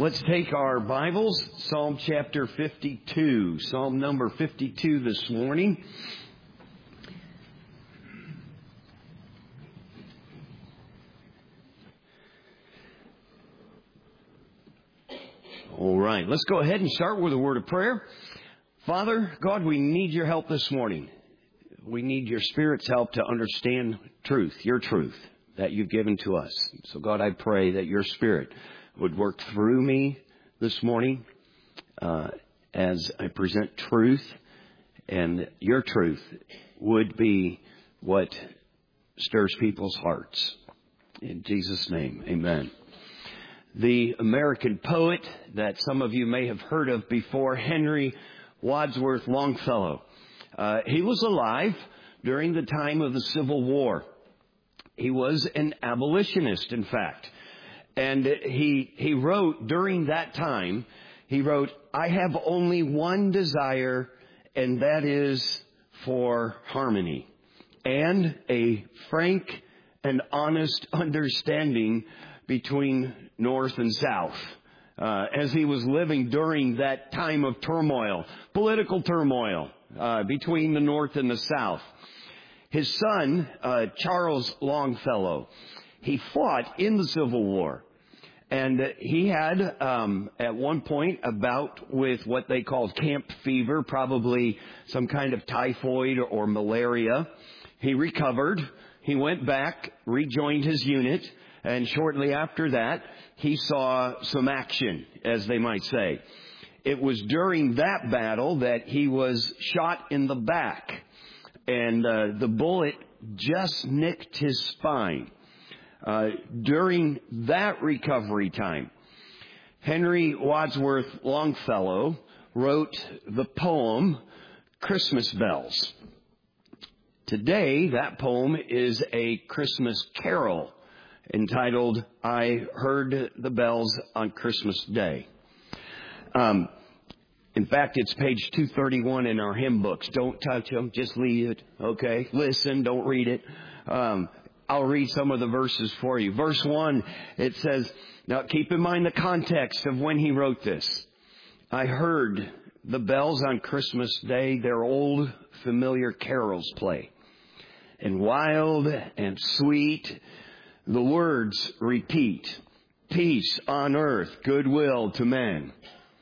Let's take our Bibles, Psalm chapter 52, Psalm number 52 this morning. All right, let's go ahead and start with a word of prayer. Father, God, we need your help this morning. We need your Spirit's help to understand truth, your truth that you've given to us. So God, I pray that your Spirit would work through me this morning as I present truth, and your truth would be what stirs people's hearts. In Jesus' name, amen. The American poet that some of you may have heard of before, Henry Wadsworth Longfellow. He was alive during the time of the Civil War. He was an abolitionist, in fact. And he wrote during that time, he wrote, "I have only one desire, and that is for harmony and a frank and honest understanding between North and South." As he was living during that time of turmoil, political turmoil, between the North and the South. His son, Charles Longfellow, he fought in the Civil War. And he had, at one point, a bout with what they called camp fever, probably some kind of typhoid or malaria. He recovered. He went back, rejoined his unit, and shortly after that, he saw some action, as they might say. It was during that battle that he was shot in the back, and the bullet just nicked his spine. During that recovery time, Henry Wadsworth Longfellow wrote the poem Christmas Bells. Today, that poem is a Christmas carol entitled, "I Heard the Bells on Christmas Day." In fact, it's page 231 in our hymn books. Don't touch them. Just leave it. Okay? Listen. Don't read it. I'll read some of the verses for you. Verse 1, it says, now keep in mind the context of when he wrote this. "I heard the bells on Christmas Day, their old familiar carols play. And wild and sweet, the words repeat, peace on earth, goodwill to men."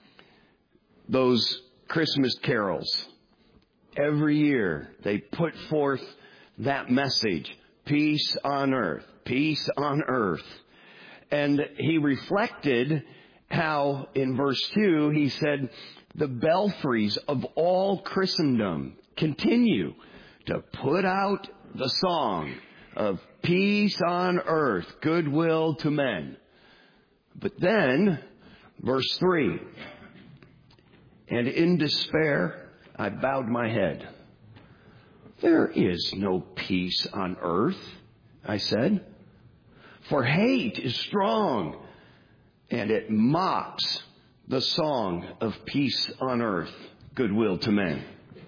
Those Christmas carols, every year they put forth that message. Peace on earth, peace on earth. And he reflected how in verse 2 he said, the belfries of all Christendom continue to put out the song of peace on earth, goodwill to men. But then, verse 3, "And in despair I bowed my head. There is no peace on earth," I said, "for hate is strong, and it mocks the song of peace on earth, goodwill to men."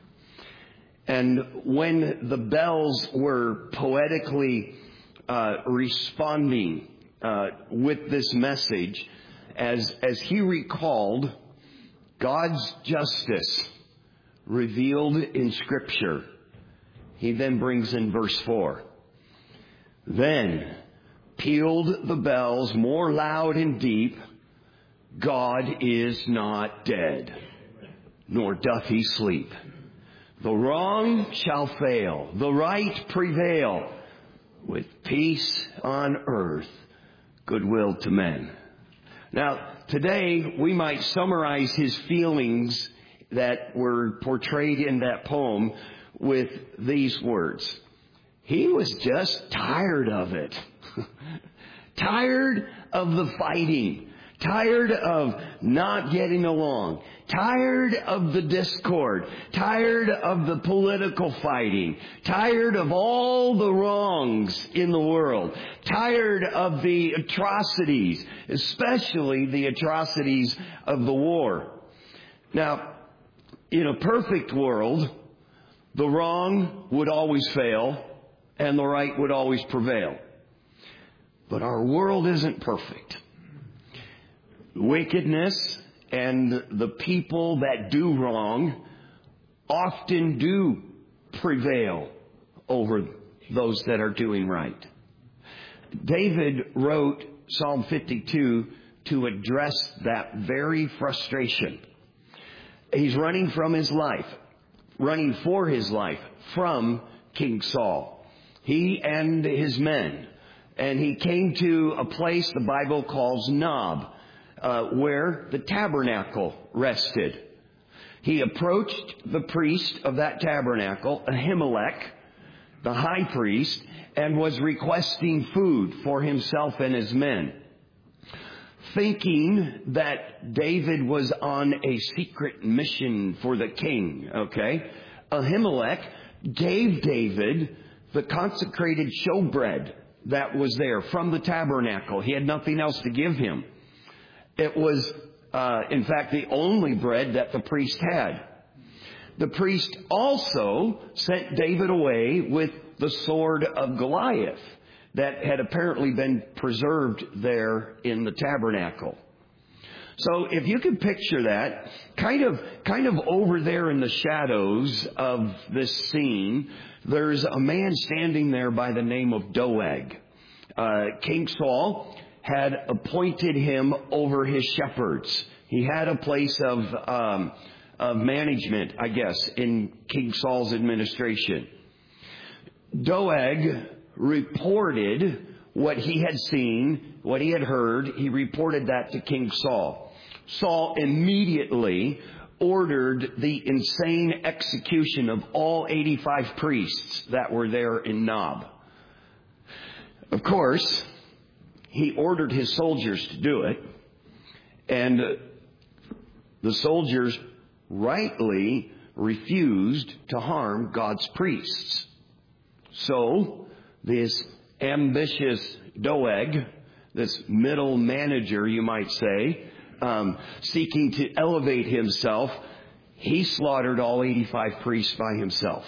And when the bells were poetically responding with this message, as he recalled God's justice revealed in Scripture, he then brings in verse 4. "Then pealed the bells more loud and deep, God is not dead, nor doth he sleep. The wrong shall fail, the right prevail, with peace on earth, goodwill to men." Now, today we might summarize his feelings that were portrayed in that poem with these words. He was just tired of it. Tired of the fighting. Tired of not getting along. Tired of the discord. Tired of the political fighting. Tired of all the wrongs in the world. Tired of the atrocities, especially the atrocities of the war. Now, in a perfect world, the wrong would always fail and the right would always prevail. But our world isn't perfect. Wickedness and the people that do wrong often do prevail over those that are doing right. David wrote Psalm 52 to address that very frustration. He's running from his life, running for his life from King Saul. He and his men. And he came to a place the Bible calls Nob, where the tabernacle rested. He approached the priest of that tabernacle, Ahimelech, the high priest, and was requesting food for himself and his men. Thinking that David was on a secret mission for the king, Ahimelech gave David the consecrated showbread that was there from the tabernacle. He had nothing else to give him. It was, in fact, the only bread that the priest had. The priest also sent David away with the sword of Goliath that had apparently been preserved there in the tabernacle. So if you can picture that, kind of over there in the shadows of this scene, there's a man standing there by the name of Doeg. King Saul had appointed him over his shepherds. He had a place of management, I guess, in King Saul's administration. Doeg reported what he had seen, what he had heard. He reported that to King Saul. Saul immediately ordered the insane execution of all 85 priests that were there in Nob. Of course, he ordered his soldiers to do it, and the soldiers rightly refused to harm God's priests. So, this ambitious Doeg, this middle manager, you might say, seeking to elevate himself, he slaughtered all 85 priests by himself.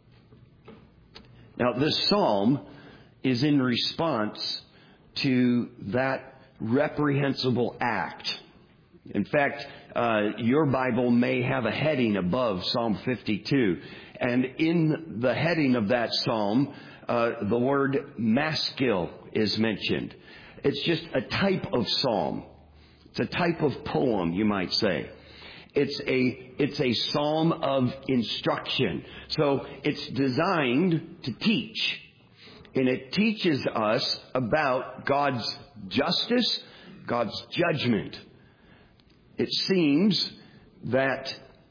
Now, this psalm is in response to that reprehensible act. In fact, your Bible may have a heading above Psalm 52. And in the heading of that psalm, the word maskil is mentioned. It's just a type of psalm. It's a type of poem, you might say. It's a psalm of instruction. So it's designed to teach. And it teaches us about God's justice, God's judgment. It seems that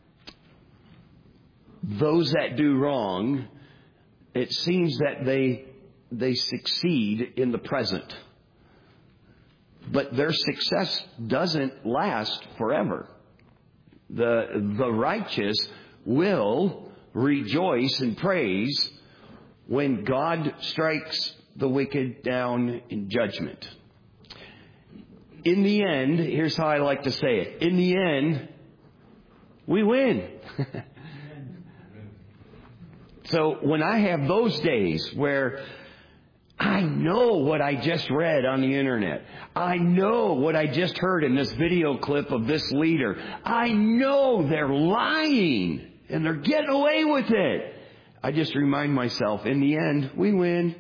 those that do wrong, it seems that they succeed in the present. But their success doesn't last forever. The righteous will rejoice and praise when God strikes the wicked down in judgment. In the end, here's how I like to say it. In the end, we win. So when I have those days where I know what I just read on the internet, I know what I just heard in this video clip of this leader, I know they're lying and they're getting away with it, I just remind myself, in the end, we win.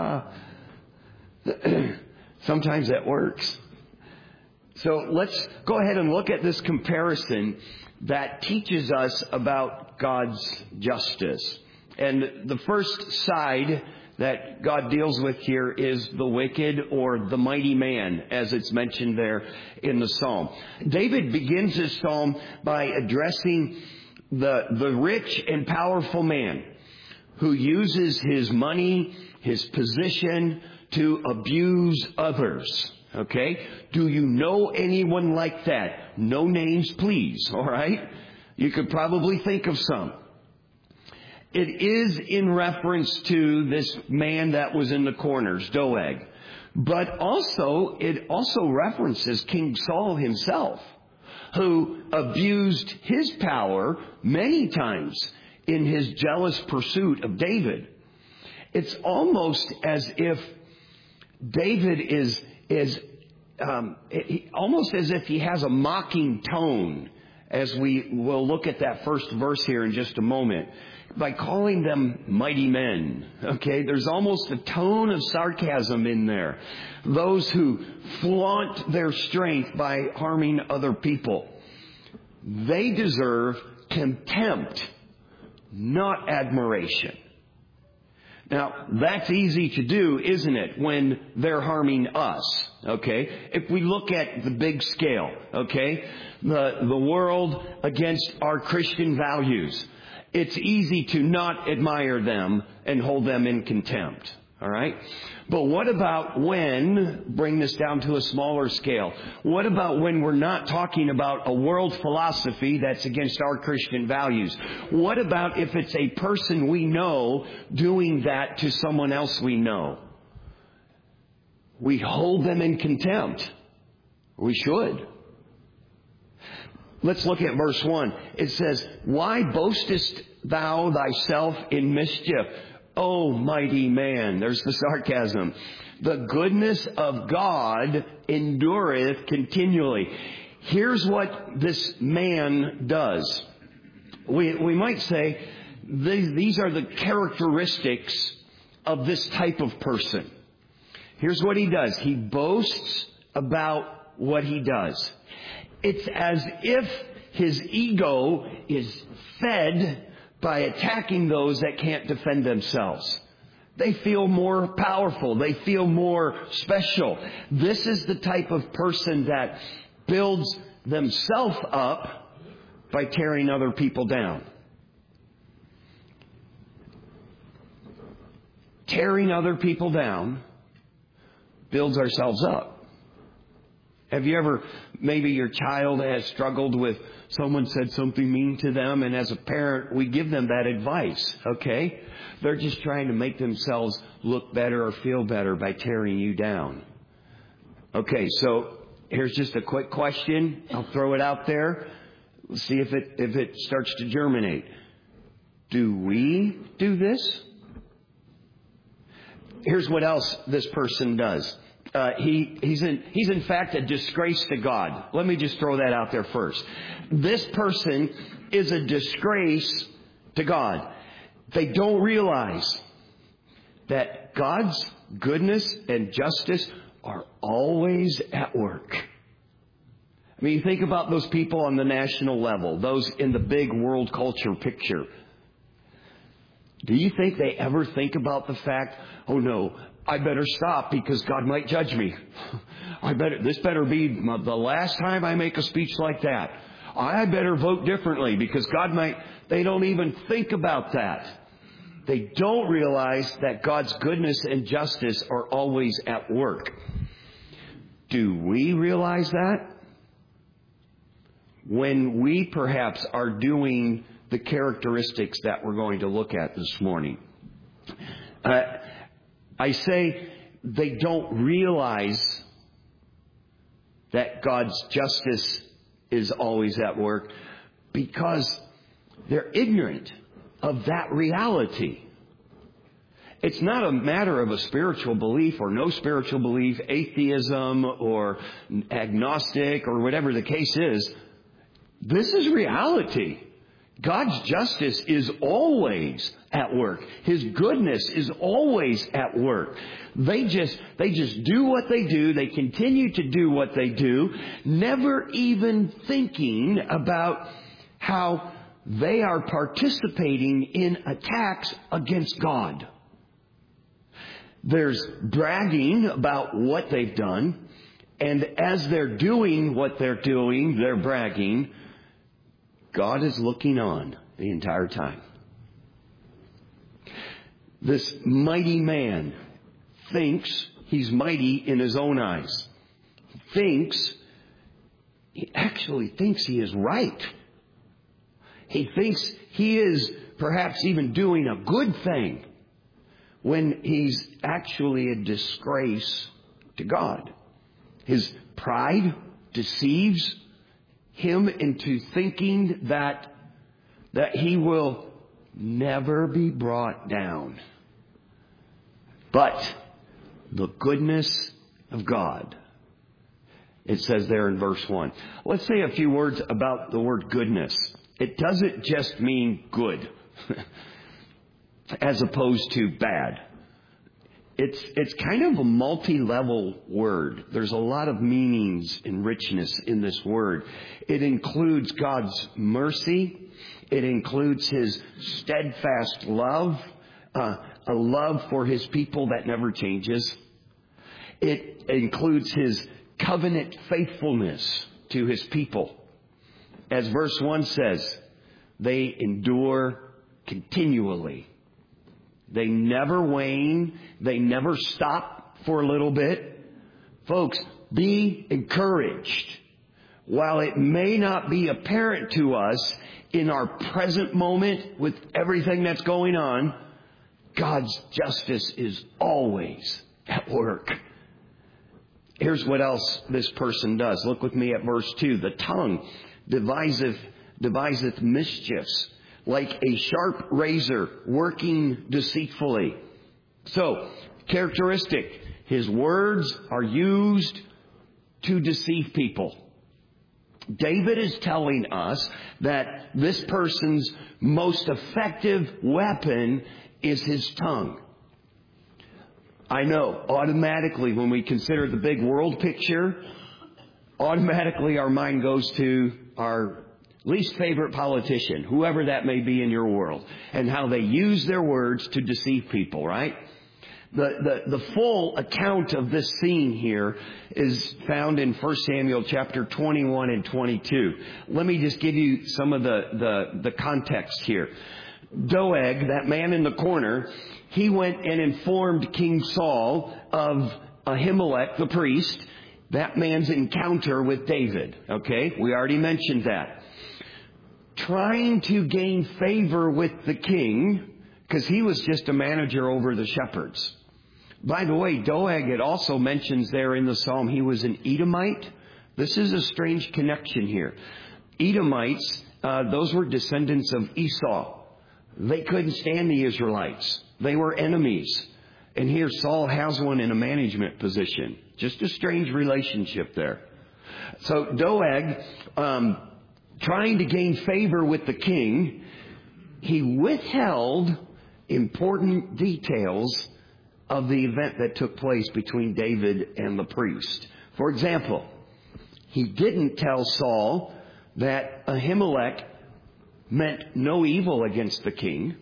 Sometimes that works. So let's go ahead and look at this comparison that teaches us about God's justice. And the first side that God deals with here is the wicked or the mighty man, as it's mentioned there in the psalm. David begins his psalm by addressing the rich and powerful man who uses his money, his position to abuse others. Okay? Do you know anyone like that? No names, please. All right? You could probably think of some. It is in reference to this man that was in the corners, Doeg. But also, it also references King Saul himself, who abused his power many times in his jealous pursuit of David. It's almost as if David is almost as if he has a mocking tone, as we will look at that first verse here in just a moment, by calling them mighty men. Okay, there's almost a tone of sarcasm in there. Those who flaunt their strength by harming other people. They deserve contempt, not admiration. Now, that's easy to do, isn't it, when they're harming us, okay? If we look at the big scale, okay, the world against our Christian values, it's easy to not admire them and hold them in contempt, all right? But what about when, bring this down to a smaller scale, what about when we're not talking about a world philosophy that's against our Christian values? What about if it's a person we know doing that to someone else we know? We hold them in contempt. We should. Let's look at verse 1. It says, "Why boastest thou thyself in mischief, O mighty man?" There's the sarcasm. "The goodness of God endureth continually." Here's what this man does. We might say these are the characteristics of this type of person. Here's what he does. He boasts about what he does. It's as if his ego is fed by attacking those that can't defend themselves. They feel more powerful. They feel more special. This is the type of person that builds themselves up by tearing other people down. Tearing other people down builds ourselves up. Have you ever, maybe your child has struggled with someone said something mean to them, and as a parent, we give them that advice, okay? They're just trying to make themselves look better or feel better by tearing you down. Okay, so here's just a quick question. I'll throw it out there. Let's see if it starts to germinate. Do we do this? Here's what else this person does. He's in fact a disgrace to God. Let me just throw that out there first. This person is a disgrace to God. They don't realize that God's goodness and justice are always at work. I mean, think about those people on the national level, those in the big world culture picture. Do you think they ever think about the fact, oh no, I better stop because God might judge me. This better be the last time I make a speech like that. I better vote differently because God might. They don't even think about that. They don't realize that God's goodness and justice are always at work. Do we realize that? When we perhaps are doing the characteristics that we're going to look at this morning. I say they don't realize that God's justice is always at work because they're ignorant of that reality. It's not a matter of a spiritual belief or no spiritual belief, atheism or agnostic or whatever the case is. This is reality. God's justice is always at work. His goodness is always at work. They just do what they do. They continue to do what they do, never even thinking about how they are participating in attacks against God. There's bragging about what they've done, and as they're doing what they're doing, they're bragging. God is looking on the entire time. This mighty man thinks he's mighty in his own eyes. He actually thinks he is right. He thinks he is perhaps even doing a good thing when he's actually a disgrace to God. His pride deceives him into thinking that he will never be brought down. But the goodness of God It says there in verse 1. Let's say a few words about the word goodness. It doesn't just mean good as opposed to bad. It's kind of a multi-level word. There's a lot of meanings and richness in this word. It includes God's mercy. It includes His steadfast love, a love for His people that never changes. It includes His covenant faithfulness to His people. As verse 1 says, they endure continually. They never wane. They never stop for a little bit. Folks, be encouraged. While it may not be apparent to us in our present moment with everything that's going on, God's justice is always at work. Here's what else this person does. Look with me at verse 2. The tongue deviseth mischiefs, like a sharp razor working deceitfully. So, characteristic, his words are used to deceive people. David is telling us that this person's most effective weapon is his tongue. I know, automatically when we consider the big world picture, automatically our mind goes to our least favorite politician, whoever that may be in your world, and how they use their words to deceive people, right? The full account of this scene here is found in 1 Samuel chapter 21 and 22. Let me just give you some of the context here. Doeg, that man in the corner, he went and informed King Saul of Ahimelech, the priest, that man's encounter with David. Okay, we already mentioned that. Trying to gain favor with the king, because he was just a manager over the shepherds. By the way, Doeg, it also mentions there in the psalm, he was an Edomite. This is a strange connection here. Edomites, those were descendants of Esau. They couldn't stand the Israelites. They were enemies. And here Saul has one in a management position. Just a strange relationship there. So Doeg, trying to gain favor with the king, he withheld important details of the event that took place between David and the priest. For example, he didn't tell Saul that Ahimelech meant no evil against the king.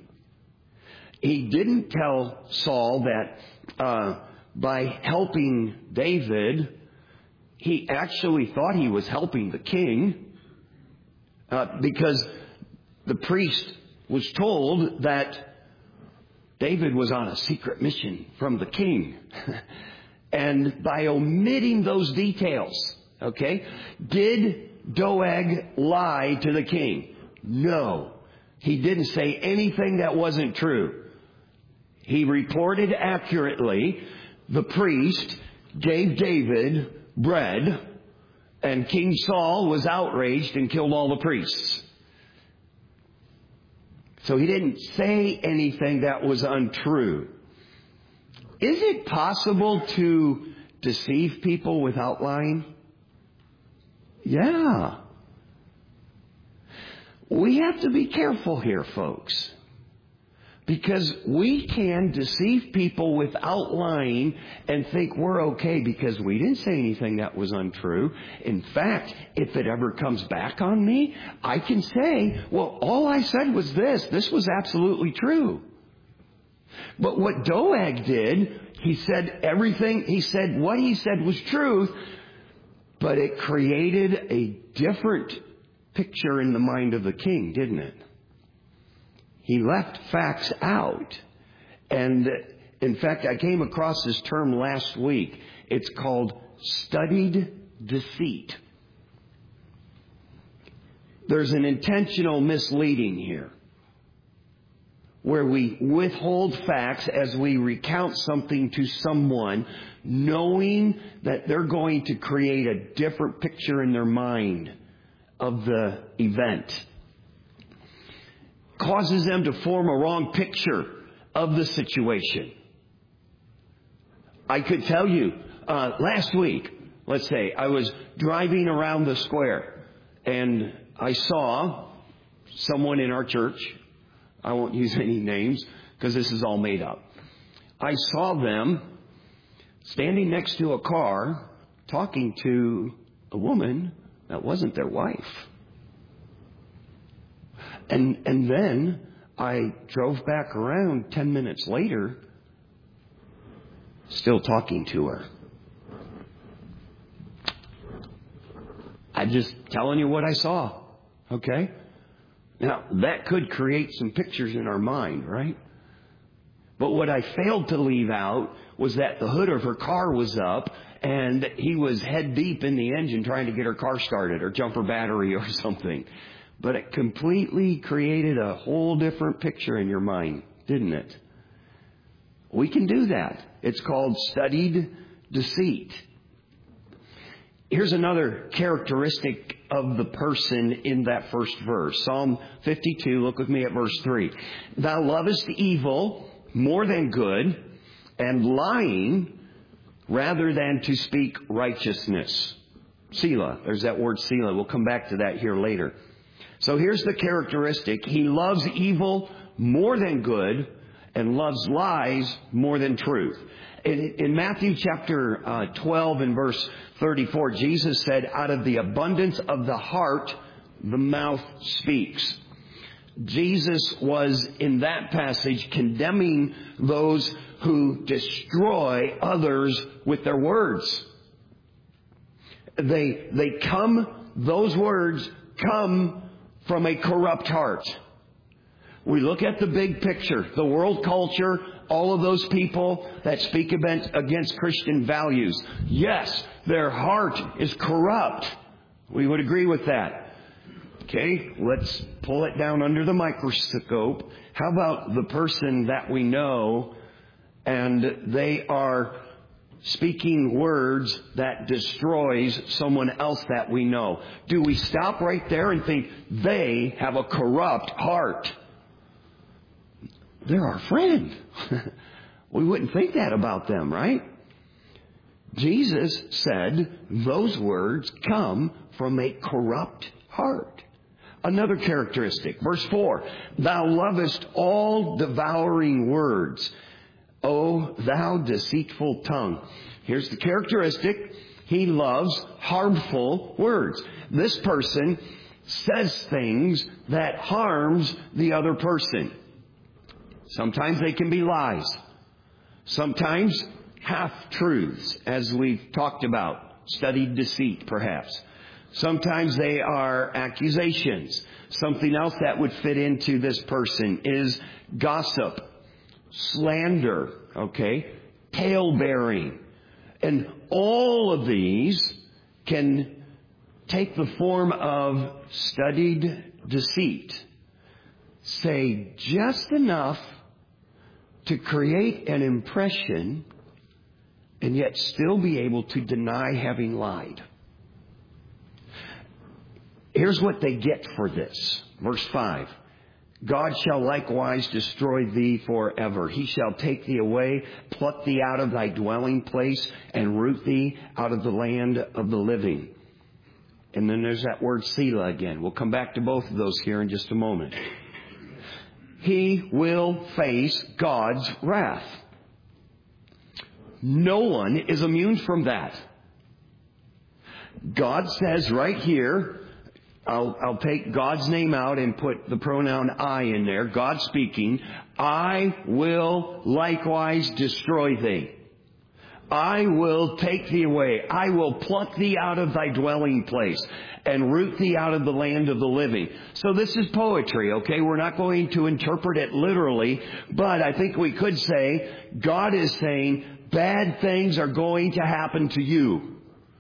He didn't tell Saul that by helping David, he actually thought he was helping the king, because the priest was told that David was on a secret mission from the king. And by omitting those details, okay, did Doeg lie to the king? No. He didn't say anything that wasn't true. He reported accurately. The priest gave David bread, and King Saul was outraged and killed all the priests. So he didn't say anything that was untrue. Is it possible to deceive people without lying? Yeah. We have to be careful here, folks. Because we can deceive people without lying and think we're okay because we didn't say anything that was untrue. In fact, if it ever comes back on me, I can say, well, all I said was this. This was absolutely true. But what Doeg did, he said everything, he said what he said was truth, but it created a different picture in the mind of the king, didn't it? He left facts out. And in fact, I came across this term last week. It's called studied deceit. There's an intentional misleading here, where we withhold facts as we recount something to someone, knowing that they're going to create a different picture in their mind of the event. Causes them to form a wrong picture of the situation. I could tell you, last week, let's say I was driving around the square and I saw someone in our church. I won't use any names because this is all made up. I saw them standing next to a car talking to a woman that wasn't their wife. And then I drove back around 10 minutes later, still talking to her. I'm just telling you what I saw. Okay? Now, that could create some pictures in our mind, right? But what I failed to leave out was that the hood of her car was up and he was head deep in the engine trying to get her car started or jump her battery or something. But it completely created a whole different picture in your mind, didn't it? We can do that. It's called studied deceit. Here's another characteristic of the person in that first verse. Psalm 52, look with me at verse 3. Thou lovest evil more than good, and lying rather than to speak righteousness. Selah. There's that word Selah. We'll come back to that here later. So here's the characteristic. He loves evil more than good and loves lies more than truth. In Matthew chapter 12 and verse 34, Jesus said, out of the abundance of the heart, the mouth speaks. Jesus was in that passage condemning those who destroy others with their words. Those words come from a corrupt heart. We look at the big picture, the world culture, all of those people that speak against Christian values. Yes, their heart is corrupt. We would agree with that. Okay, let's pull it down under the microscope. How about the person that we know and they are speaking words that destroys someone else that we know? Do we stop right there and think they have a corrupt heart? They're our friend. We wouldn't think that about them, right? Jesus said those words come from a corrupt heart. Another characteristic, verse 4, thou lovest all devouring words, O thou deceitful tongue. Here's the characteristic. He loves harmful words. This person says things that harms the other person. Sometimes they can be lies. Sometimes half-truths, as we've talked about. Studied deceit, perhaps. Sometimes they are accusations. Something else that would fit into this person is gossip, slander, tale-bearing. And all of these can take the form of studied deceit. Say just enough to create an impression and yet still be able to deny having lied. Here's what they get for this. Verse 5. God shall likewise destroy thee forever. He shall take thee away, pluck thee out of thy dwelling place, and root thee out of the land of the living. And then there's that word Selah again. We'll come back to both of those here in just a moment. He will face God's wrath. No one is immune from that. God says right here, I'll take God's name out and put the pronoun I in there. God speaking, I will likewise destroy thee. I will take thee away. I will pluck thee out of thy dwelling place and root thee out of the land of the living. So this is poetry, okay? We're not going to interpret it literally, but I think we could say God is saying bad things are going to happen to you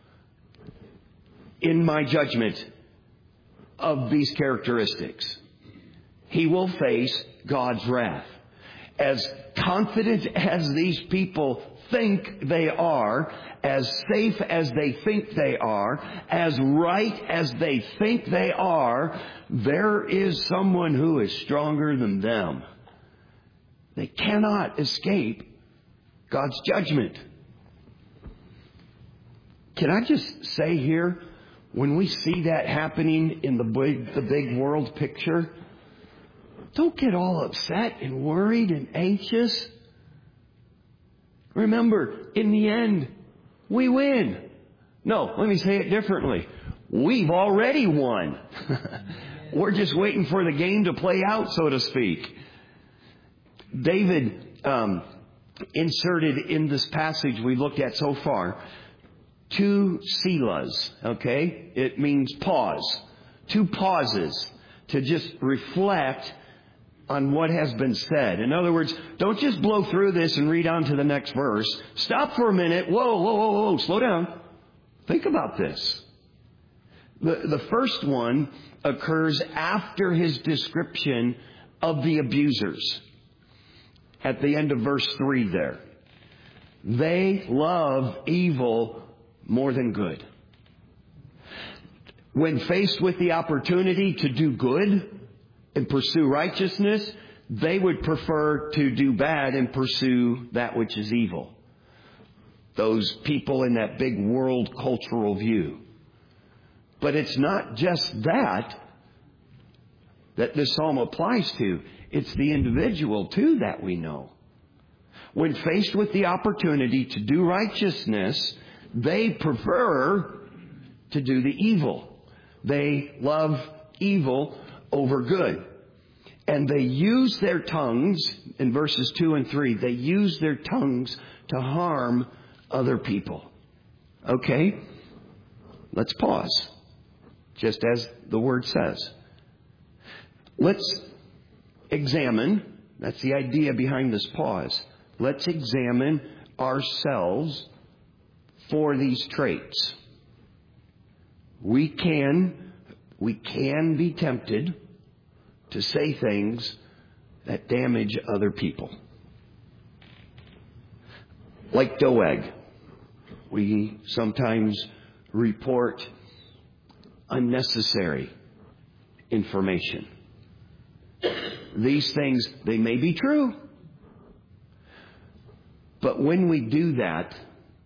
in my judgment of these characteristics. He will face God's wrath. As confident as these people think they are, as safe as they think they are, as right as they think they are, there is someone who is stronger than them. They cannot escape God's judgment. can I just say here, when we see that happening in the big world picture, don't get all upset and worried and anxious. Remember, in the end, we win. No, let me say it differently. We've already won. We're just waiting for the game to play out, so to speak. David inserted in this passage we looked at so far 2 selahs, okay? It means pause. 2 pauses to just reflect on what has been said. In other words, don't just blow through this and read on to the next verse. Stop for a minute. Whoa. Slow down. Think about this. The first one occurs after his description of the abusers. At the end of verse 3 there. They love evil more than good. When faced with the opportunity to do good and pursue righteousness, they would prefer to do bad and pursue that which is evil. Those people in that big world cultural view. But it's not just that this psalm applies to. It's the individual too that we know. When faced with the opportunity to do righteousness, they prefer to do the evil. They love evil over good. And they use their tongues, in verses 2 and 3, they use their tongues to harm other people. Okay? Let's pause. Just as the word says. Let's examine, that's the idea behind this pause. Let's examine ourselves for these traits. We can be tempted to say things that damage other people. Like Doeg, we sometimes report unnecessary information. These things, they may be true. But when we do that,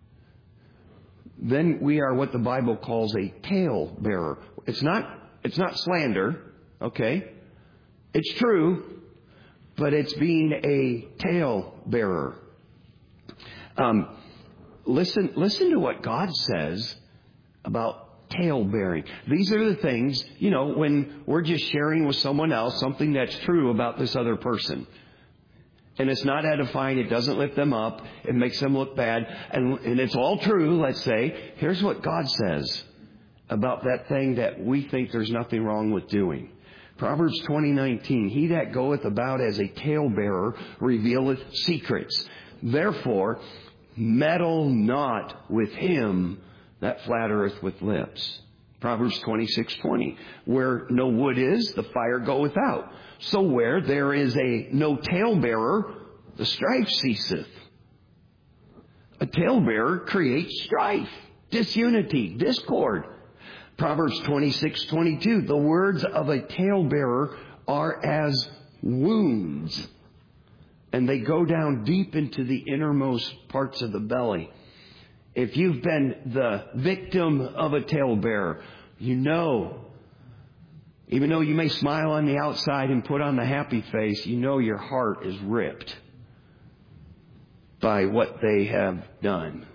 then we are what the Bible calls a tale bearer. It's not slander, okay? It's true, but it's being a tale bearer. Listen to what God says about tale bearing. These are the things, when we're just sharing with someone else something that's true about this other person. And it's not edifying, it doesn't lift them up, it makes them look bad, and it's all true, let's say. Here's what God says about that thing that we think there's nothing wrong with doing. Proverbs 20:19, he that goeth about as a talebearer revealeth secrets. Therefore, meddle not with him that flattereth with lips. Proverbs 26:20, where no wood is, the fire goeth out. So where there is no talebearer, the strife ceaseth. A talebearer creates strife, disunity, discord. Proverbs 26:22, the words of a talebearer are as wounds, and they go down deep into the innermost parts of the belly. If you've been the victim of a talebearer, even though you may smile on the outside and put on the happy face, your heart is ripped by what they have done.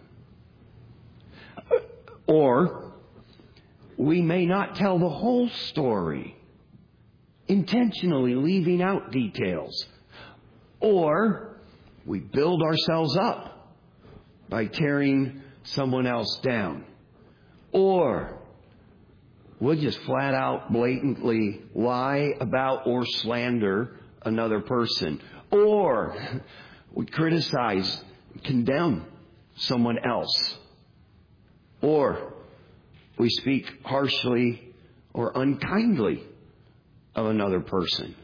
Or we may not tell the whole story, intentionally leaving out details. Or we build ourselves up by tearing someone else down. Or we'll just flat out blatantly lie about or slander another person. Or we criticize, condemn someone else. Or we speak harshly or unkindly of another person.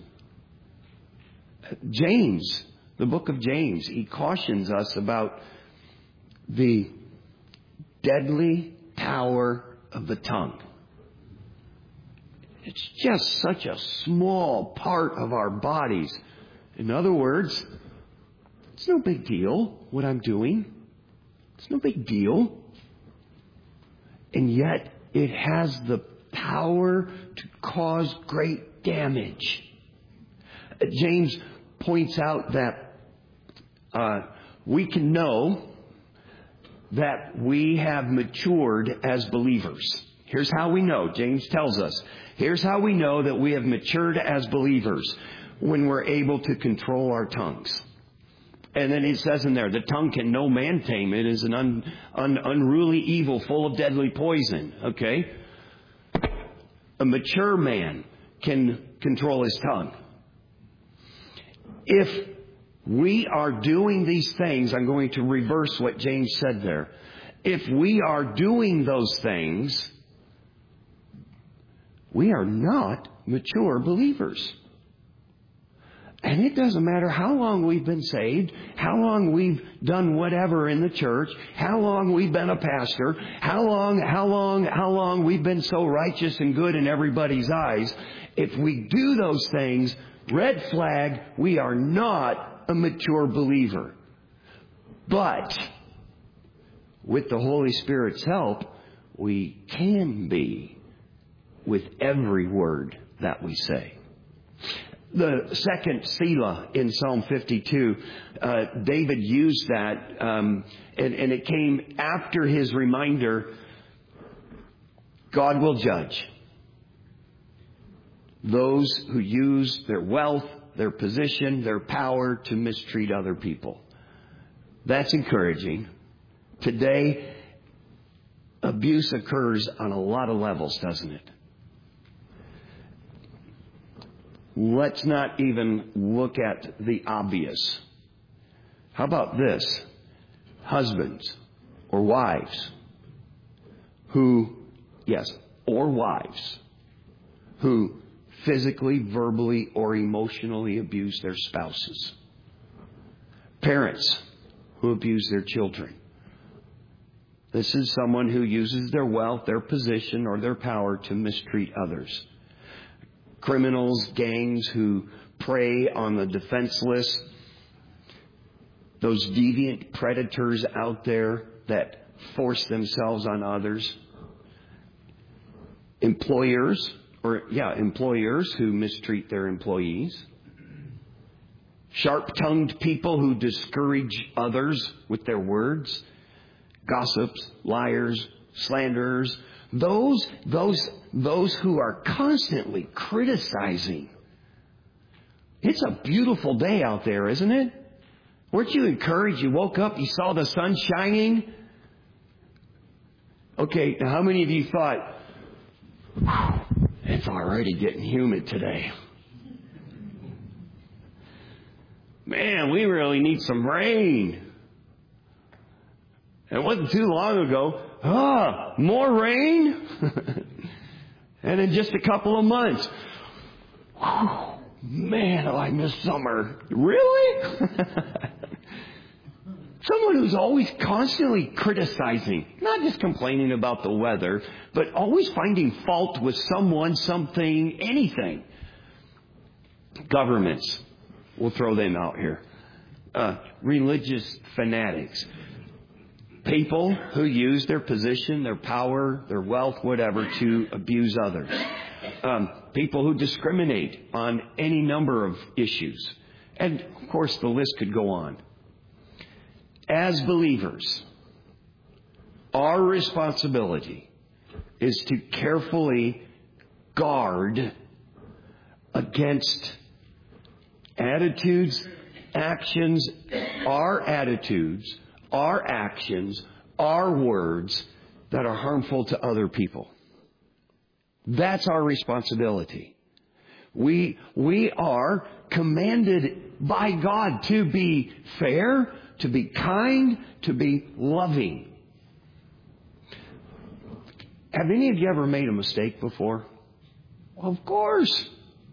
James, the book of James, he cautions us about the deadly power of the tongue. It's just such a small part of our bodies. In other words, it's no big deal what I'm doing. It's no big deal. And yet it has the power to cause great damage. James points out that we can know that we have matured as believers. Here's how we know. James tells us. Here's how we know that we have matured as believers: when we're able to control our tongues. And then he says in there, the tongue can no man tame. It is an unruly evil full of deadly poison. Okay? A mature man can control his tongue. If we are doing these things, I'm going to reverse what James said there. If we are doing those things, we are not mature believers. And it doesn't matter how long we've been saved, how long we've done whatever in the church, how long we've been a pastor, how long we've been so righteous and good in everybody's eyes. If we do those things, red flag, we are not a mature believer. But with the Holy Spirit's help, we can be with every word that we say. The second Selah in Psalm 52, David used that, and it came after his reminder, God will judge those who use their wealth, their position, their power to mistreat other people. That's encouraging. Today, abuse occurs on a lot of levels, doesn't it? Let's not even look at the obvious. How about this? Husbands or wives who physically, verbally, or emotionally abuse their spouses. Parents who abuse their children. This is someone who uses their wealth, their position, or their power to mistreat others. Criminals, gangs who prey on the defenseless. Those deviant predators out there that force themselves on others. Employers who mistreat their employees. Sharp-tongued people who discourage others with their words. Gossips, liars, slanderers. Those who are constantly criticizing. It's a beautiful day out there, isn't it? Weren't you encouraged? You woke up, you saw the sun shining. Okay, now how many of you thought, it's already getting humid today? Man, we really need some rain. It wasn't too long ago. More rain? And in just a couple of months. Man, I miss summer. Really? Someone who's always constantly criticizing, not just complaining about the weather, but always finding fault with someone, something, anything. Governments. We'll throw them out here. Religious fanatics. People who use their position, their power, their wealth, whatever, to abuse others. People who discriminate on any number of issues. And, of course, the list could go on. As believers, our responsibility is to carefully guard against attitudes, actions, our actions, our words that are harmful to other people. That's our responsibility. We are commanded by God to be fair, to be kind, to be loving. Have any of you ever made a mistake before? Of course.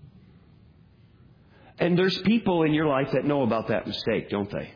And there's people in your life that know about that mistake, don't they?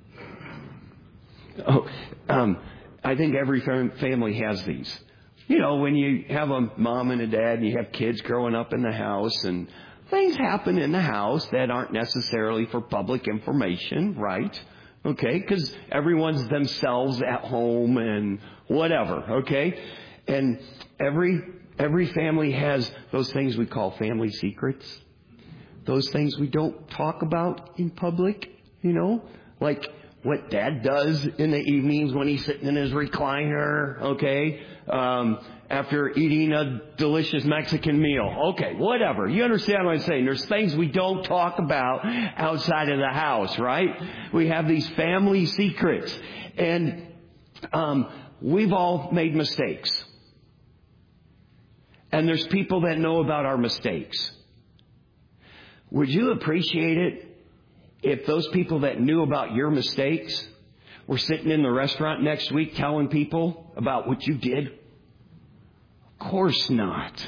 I think every family has these. You know, when you have a mom and a dad and you have kids growing up in the house and things happen in the house that aren't necessarily for public information, right? Okay, because everyone's themselves at home and whatever, okay? And every family has those things we call family secrets. Those things we don't talk about in public, like what Dad does in the evenings when he's sitting in his recliner, okay, after eating a delicious Mexican meal. Okay, whatever. You understand what I'm saying? There's things we don't talk about outside of the house, right? We have these family secrets. And we've all made mistakes. And there's people that know about our mistakes. Would you appreciate it if those people that knew about your mistakes were sitting in the restaurant next week telling people about what you did? Of course not.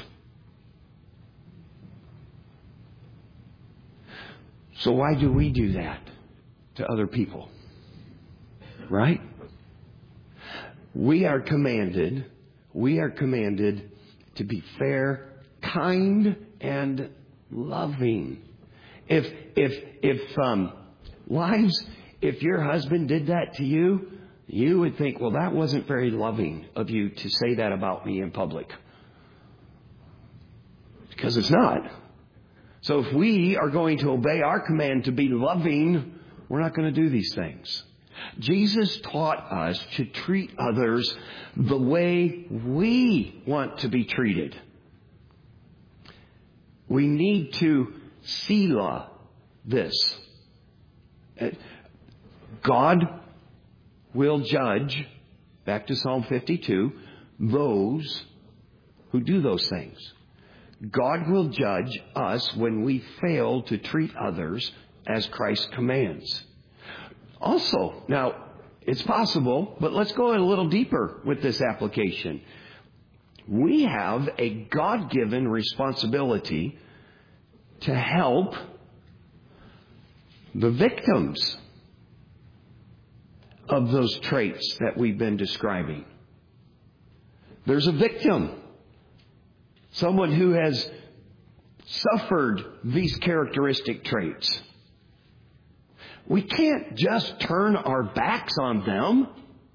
So why do we do that to other people? Right? We are commanded to be fair, kind, and loving. Wives, if your husband did that to you, you would think, well, that wasn't very loving of you to say that about me in public. Because it's not. So if we are going to obey our command to be loving, we're not going to do these things. Jesus taught us to treat others the way we want to be treated. We need to Selah this. God will judge, back to Psalm 52, those who do those things. God will judge us when we fail to treat others as Christ commands. Also, now, it's possible, but let's go a little deeper with this application. We have a God-given responsibility to help the victims of those traits that we've been describing. There's a victim, someone who has suffered these characteristic traits. We can't just turn our backs on them.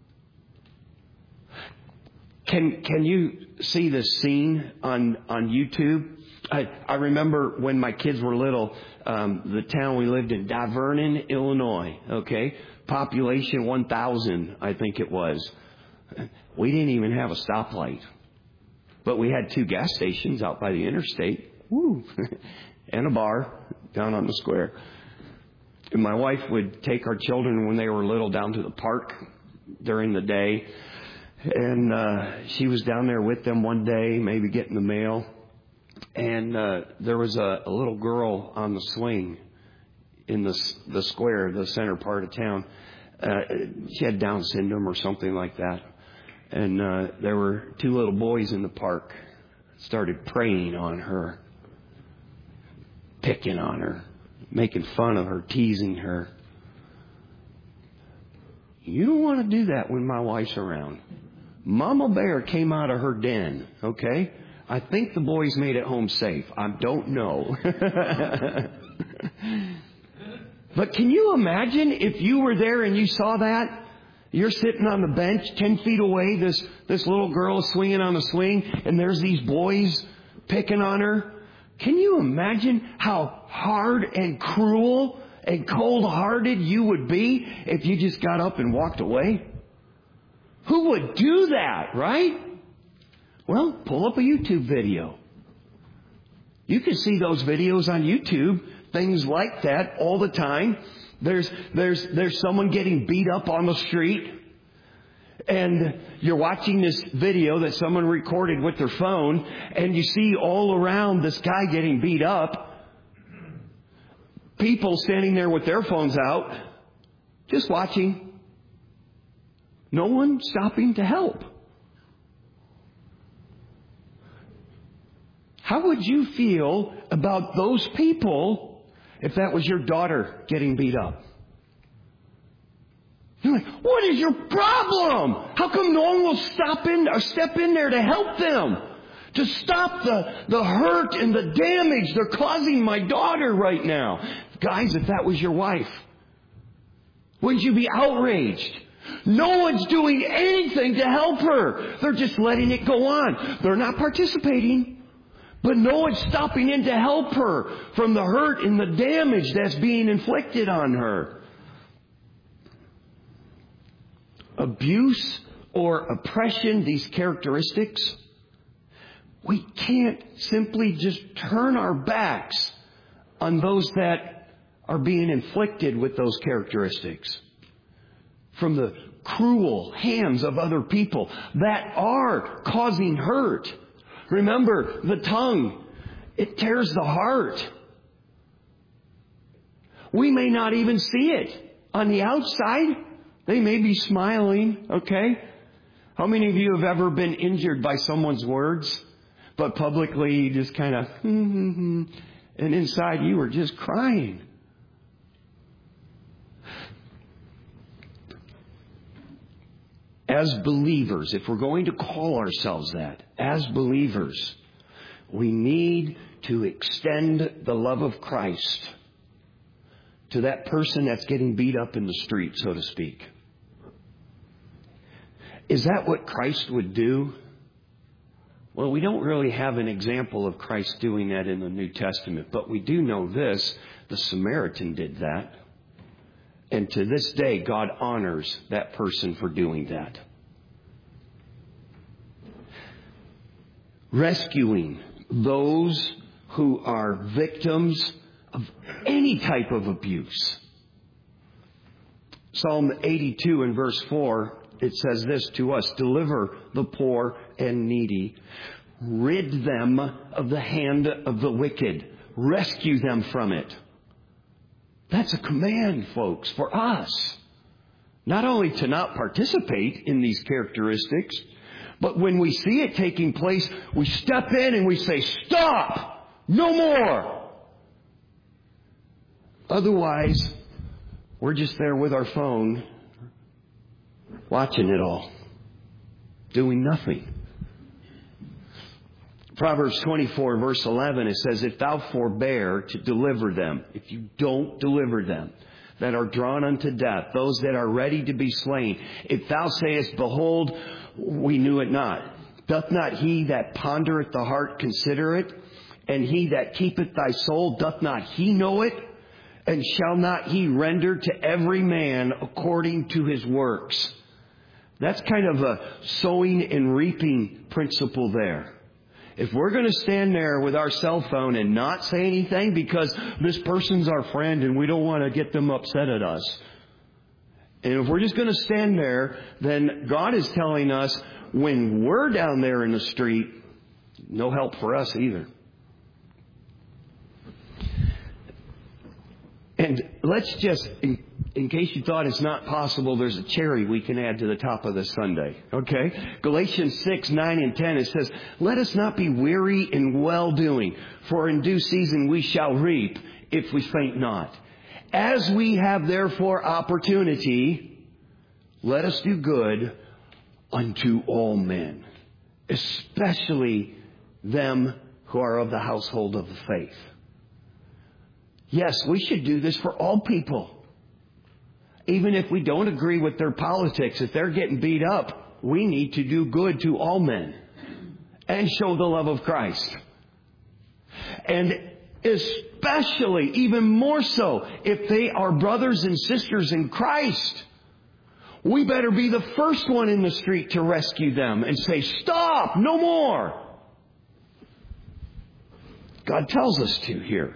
Can you see this scene on YouTube? I remember when my kids were little, the town we lived in, Divernon, Illinois, okay? Population 1,000, I think it was. We didn't even have a stoplight. But we had 2 gas stations out by the interstate. Woo! And a bar down on the square. And my wife would take our children when they were little down to the park during the day. And she was down there with them one day, maybe getting the mail. And there was a little girl on the swing in the square, the center part of town. She had Down syndrome or something like that. And there were 2 little boys in the park. Started preying on her, picking on her, making fun of her, teasing her. You don't want to do that when my wife's around. Mama Bear came out of her den, okay? I think the boys made it home safe. I don't know. But can you imagine if you were there and you saw that? You're sitting on the bench 10 feet away. This little girl is swinging on a swing, and there's these boys picking on her. Can you imagine how hard and cruel and cold-hearted you would be if you just got up and walked away? Who would do that, right? Well, pull up a YouTube video. You can see those videos on YouTube, things like that all the time. There's someone getting beat up on the street, and you're watching this video that someone recorded with their phone, and you see all around this guy getting beat up, people standing there with their phones out, just watching. No one stopping to help. How would you feel about those people if that was your daughter getting beat up? You're like, what is your problem? How come no one will step in there to help them? To stop the hurt and the damage they're causing my daughter right now. Guys, if that was your wife, wouldn't you be outraged? No one's doing anything to help her. They're just letting it go on. They're not participating. But no one's stopping in to help her from the hurt and the damage that's being inflicted on her. Abuse or oppression, these characteristics, we can't simply just turn our backs on those that are being inflicted with those characteristics from the cruel hands of other people that are causing hurt. Remember, the tongue, it tears the heart. We may not even see it on the outside. They may be smiling, okay? How many of you have ever been injured by someone's words, but publicly you just kind of, and inside you were just crying? As believers, if we're going to call ourselves that, as believers, we need to extend the love of Christ to that person that's getting beat up in the street, so to speak. Is that what Christ would do? Well, we don't really have an example of Christ doing that in the New Testament, but we do know this. The Samaritan did that. And to this day, God honors that person for doing that. Rescuing those who are victims of any type of abuse. Psalm 82 and verse 4, it says this to us: deliver the poor and needy. Rid them of the hand of the wicked. Rescue them from it. That's a command, folks, for us. Not only to not participate in these characteristics, but when we see it taking place, we step in and we say, stop! No more! Otherwise, we're just there with our phone, watching it all, doing nothing. Proverbs 24, verse 11, it says, if thou forbear to deliver them, if you don't deliver them, that are drawn unto death, those that are ready to be slain, if thou sayest, behold, we knew it not, doth not he that pondereth the heart consider it? And he that keepeth thy soul, doth not he know it? And shall not he render to every man according to his works? That's kind of a sowing and reaping principle there. If we're going to stand there with our cell phone and not say anything because this person's our friend and we don't want to get them upset at us, and if we're just going to stand there, then God is telling us when we're down there in the street, no help for us either. And let's just, in case you thought it's not possible, there's a cherry we can add to the top of this Sunday. Okay? Galatians 6, 9, and 10, it says, let us not be weary in well-doing, for in due season we shall reap if we faint not. As we have therefore opportunity, let us do good unto all men, especially them who are of the household of the faith. Yes, we should do this for all people. Even if we don't agree with their politics, if they're getting beat up, we need to do good to all men and show the love of Christ. And especially, even more so, if they are brothers and sisters in Christ, we better be the first one in the street to rescue them and say, stop, no more. God tells us to here.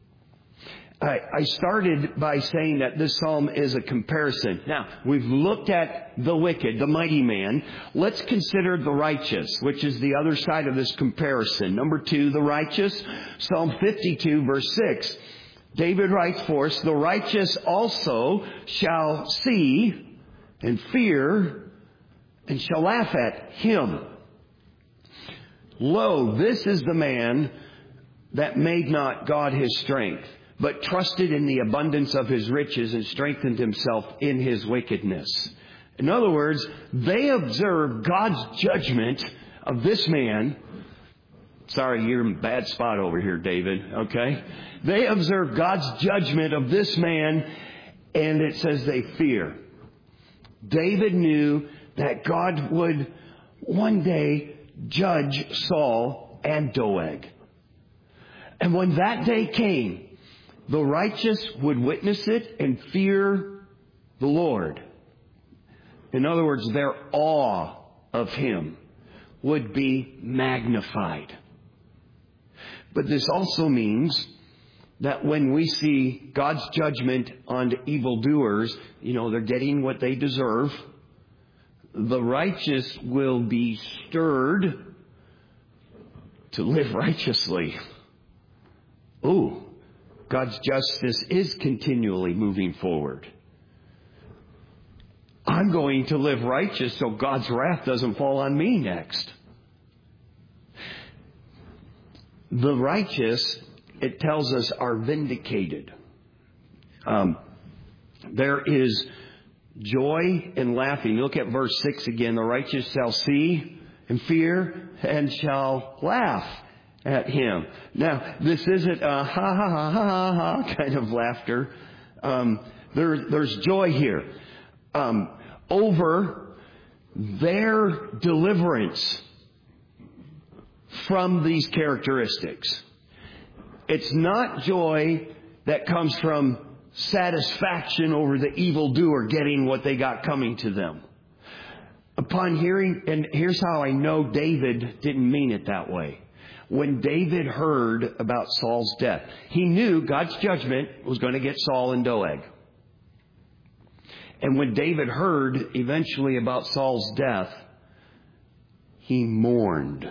I started by saying that this psalm is a comparison. Now, we've looked at the wicked, the mighty man. Let's consider the righteous, which is the other side of this comparison. Number 2, the righteous. Psalm 52, verse 6. David writes for us, the righteous also shall see and fear and shall laugh at him. Lo, this is the man that made not God his strength, but trusted in the abundance of his riches and strengthened himself in his wickedness. In other words, they observe God's judgment of this man. Sorry, you're in a bad spot over here, David. Okay? They observe God's judgment of this man, and it says they fear. David knew that God would one day judge Saul and Doeg. And when that day came, the righteous would witness it and fear the Lord. In other words, their awe of Him would be magnified. But this also means that when we see God's judgment on evildoers, they're getting what they deserve, the righteous will be stirred to live righteously. Oh, God's justice is continually moving forward. I'm going to live righteous so God's wrath doesn't fall on me next. The righteous, it tells us, are vindicated. There is joy and laughing. Look at verse 6 again. The righteous shall see and fear and shall laugh at him. Now, this isn't a ha ha ha ha ha kind of laughter. There's joy here. Over their deliverance from these characteristics. It's not joy that comes from satisfaction over the evildoer getting what they got coming to them. Upon hearing, and here's how I know David didn't mean it that way. When David heard about Saul's death, he knew God's judgment was going to get Saul and Doeg. And when David heard eventually about Saul's death, he mourned.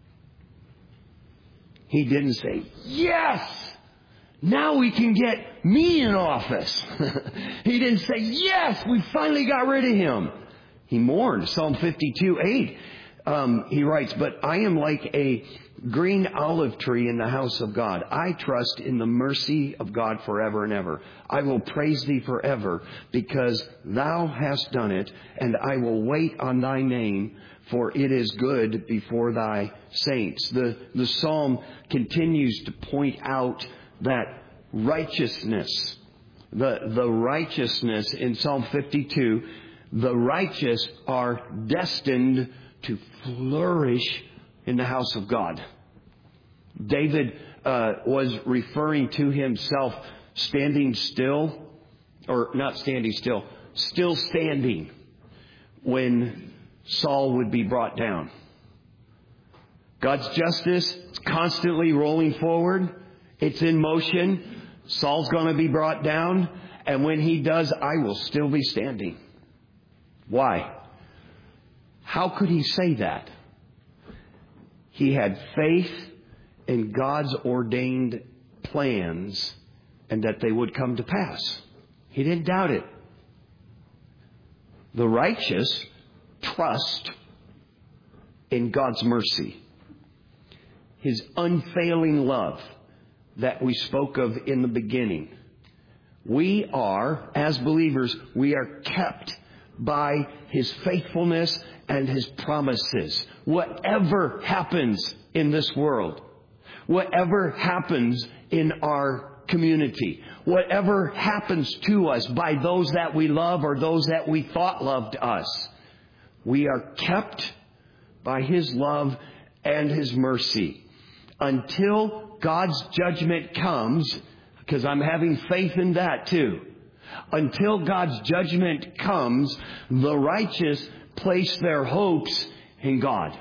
He didn't say, yes, now we can get me in office. He didn't say, yes, we finally got rid of him. He mourned. Psalm 52:8, he writes, but I am like a green olive tree in the house of God. I trust in the mercy of God forever and ever. I will praise thee forever because thou hast done it, and I will wait on thy name, for it is good before thy saints. The psalm continues to point out that righteousness, the righteousness in Psalm 52, the righteous are destined to flourish in the house of God. David was referring to himself standing still, or not standing still, still standing when Saul would be brought down. God's justice is constantly rolling forward. It's in motion. Saul's going to be brought down. And when he does, I will still be standing. Why? How could he say that? He had faith in God's ordained plans and that they would come to pass. He didn't doubt it. The righteous trust in God's mercy. His unfailing love that we spoke of in the beginning. We are, as believers, we are kept by His faithfulness and His promises. Whatever happens in this world, whatever happens in our community, whatever happens to us by those that we love or those that we thought loved us, we are kept by His love and His mercy until God's judgment comes, because I'm having faith in that too. Until God's judgment comes, the righteous place their hopes in God.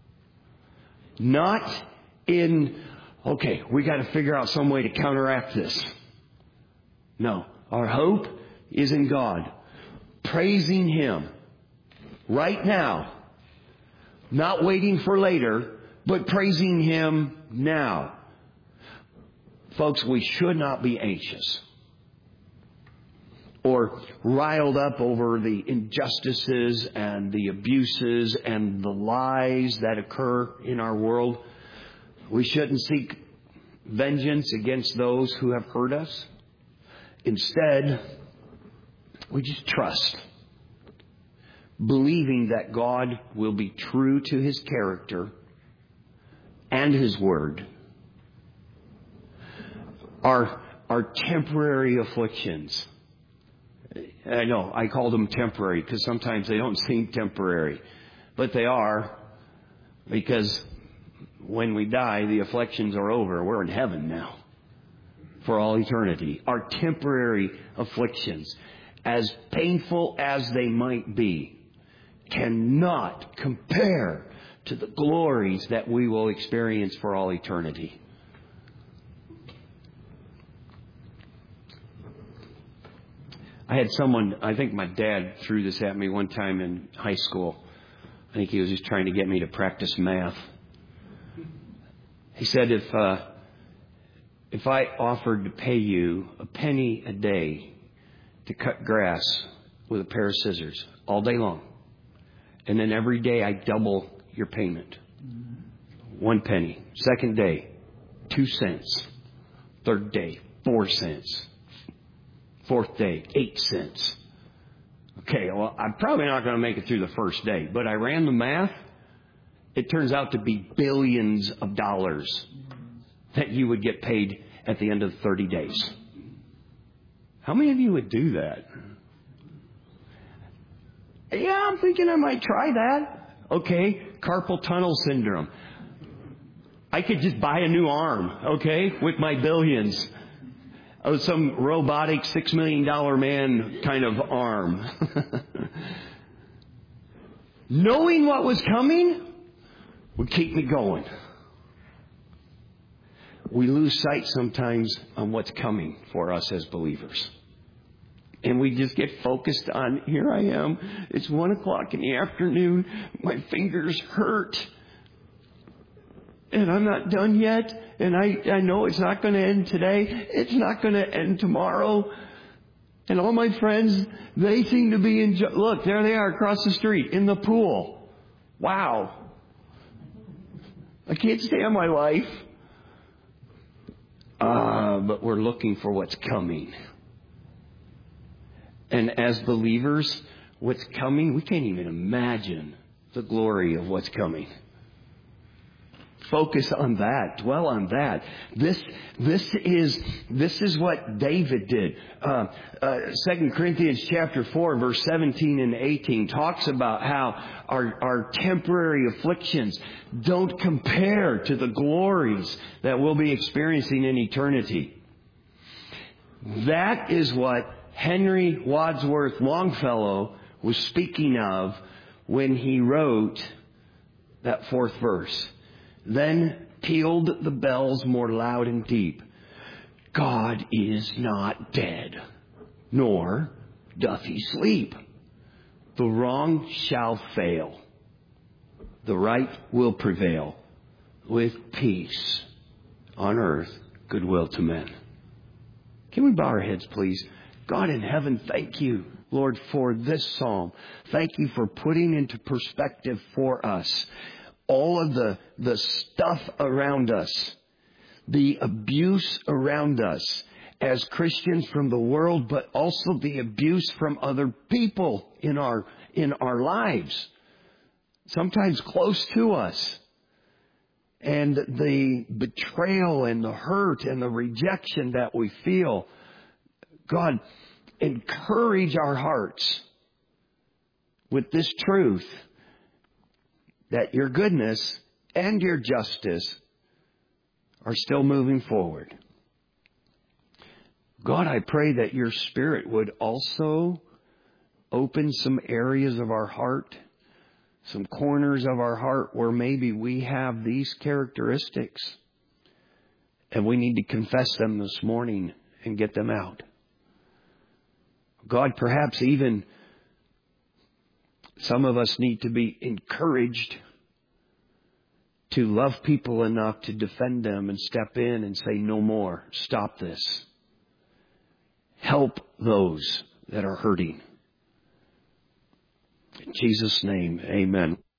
Not in, okay, we got to figure out some way to counteract this. No, our hope is in God. Praising Him right now. Not waiting for later, but praising Him now. Folks, we should not be anxious or riled up over the injustices and the abuses and the lies that occur in our world. We shouldn't seek vengeance against those who have hurt us. Instead, we just trust, believing that God will be true to His character and His word. Our temporary afflictions, I know, I call them temporary because sometimes they don't seem temporary. But they are, because when we die, the afflictions are over. We're in heaven now for all eternity. Our temporary afflictions, as painful as they might be, cannot compare to the glories that we will experience for all eternity. I had someone, I think my dad threw this at me one time in high school. I think he was just trying to get me to practice math. He said, if I offered to pay you a penny a day to cut grass with a pair of scissors all day long, and then every day I double your payment, 1 penny. Second day, 2 cents. Third day, 4 cents. Fourth day, 8 cents. Okay, well, I'm probably not going to make it through the first day, but I ran the math. It turns out to be billions of dollars that you would get paid at the end of 30 days. How many of you would do that? Yeah, I'm thinking I might try that. Okay, carpal tunnel syndrome. I could just buy a new arm, okay, with my billions. Oh, some robotic $6 million man kind of arm. Knowing what was coming would keep me going. We lose sight sometimes on what's coming for us as believers. And we just get focused on, here I am, it's 1 o'clock in the afternoon, my fingers hurt, and I'm not done yet. And I know it's not going to end today. It's not going to end tomorrow. And all my friends, they seem to be look, there they are across the street in the pool. Wow. I can't stand my life. But we're looking for what's coming. And as believers, what's coming, we can't even imagine the glory of what's coming. Focus on that. Dwell on that. This is what David did. 2 Corinthians chapter 4, verse 17 and 18 talks about how our temporary afflictions don't compare to the glories that we'll be experiencing in eternity. That is what Henry Wadsworth Longfellow was speaking of when he wrote that 4th verse. Then pealed the bells more loud and deep. God is not dead, nor doth he sleep. The wrong shall fail. The right will prevail. With peace on earth, goodwill to men. Can we bow our heads, please? God in heaven, thank you, Lord, for this psalm. Thank you for putting into perspective for us all of the stuff around us, the abuse around us as Christians from the world, but also the abuse from other people in our lives, sometimes close to us, and the betrayal and the hurt and the rejection that we feel. God, encourage our hearts with this truth, that your goodness and your justice are still moving forward. God, I pray that your Spirit would also open some areas of our heart, some corners of our heart where maybe we have these characteristics and we need to confess them this morning and get them out. God, perhaps even some of us need to be encouraged to love people enough to defend them and step in and say, no more. Stop this. Help those that are hurting. In Jesus' name, amen.